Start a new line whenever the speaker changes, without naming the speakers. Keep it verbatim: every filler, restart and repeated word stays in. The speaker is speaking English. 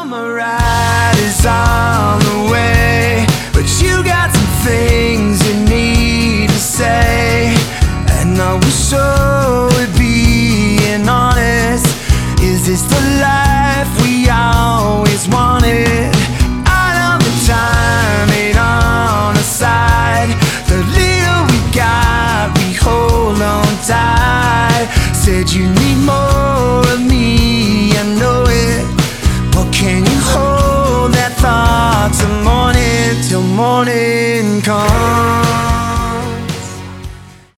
Summer ride is on the way, but you got some things you need to say. And are we sure we're being honest? Is this the life we always wanted?